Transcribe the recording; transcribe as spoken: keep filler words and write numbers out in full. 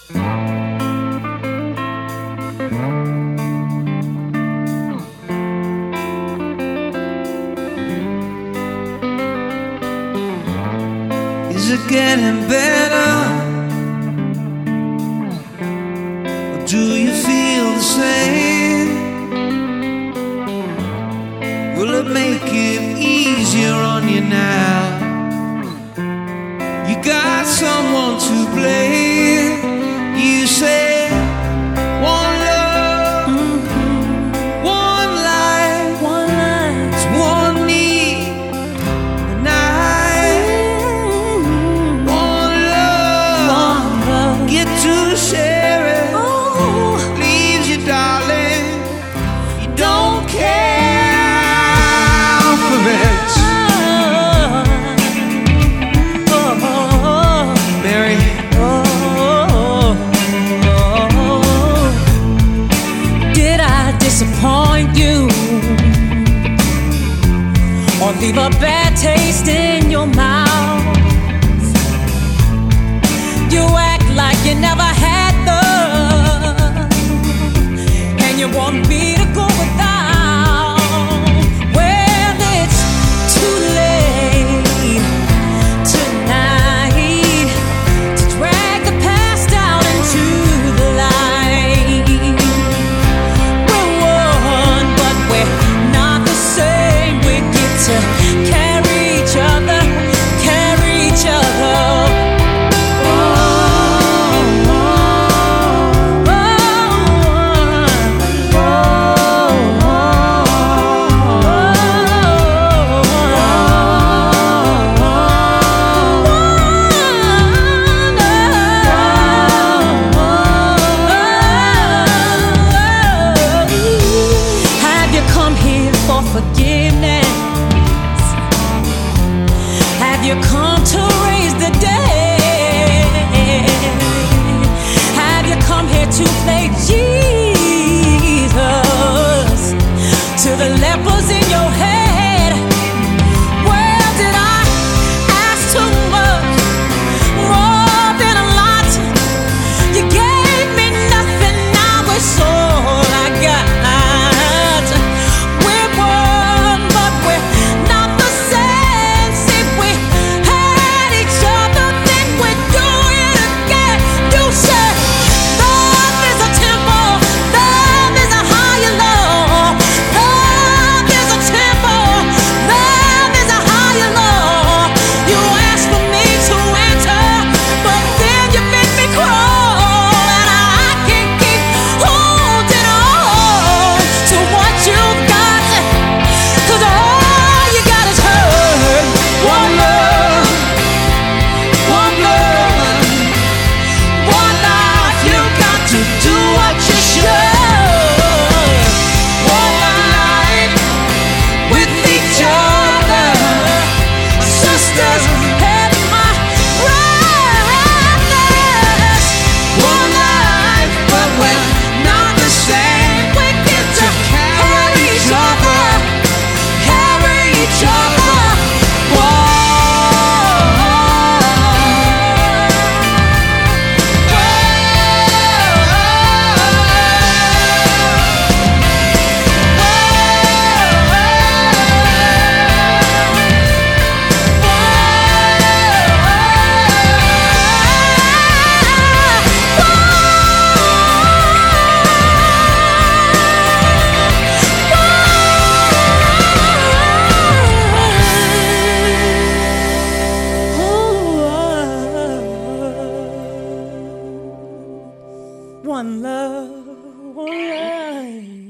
Is it getting better? Or do you feel the same? Will it make it easier on you now? You got someone to blame. You say one love, mm-hmm. one life, one life, it's one need, and I, mm-hmm. one love, one love, get to share it. oh. Leaves you, darling, you don't care for it. Disappoint you or leave a bad taste in your mouth. You act like you never had love, and you want me to go without. Well, it's too late tonight to drag the past out into the light. Carry each other, carry each other. Oh, oh, oh, oh, oh. Have you come here for forgiveness? Have you come to raise the dead? Have you come here to play Jesus to the lepers in your head? Well, did I ask too much? More than a lot. You gave me nothing, now it's all I got. We're one, but we're not the same. See, we had each other, then we do it again. You said love is a temple, love is a higher law. Love is a temple, love is a higher law. You asked for me to enter, but then you make me crawl, and I can't keep holding on to what you got, 'cause all you got is hurt. One love, one love, one life. You got to do what you should. One life with each other, sisters and my brothers. One life, but we're not the same. We get to carry each other, carry each other. One love, one life.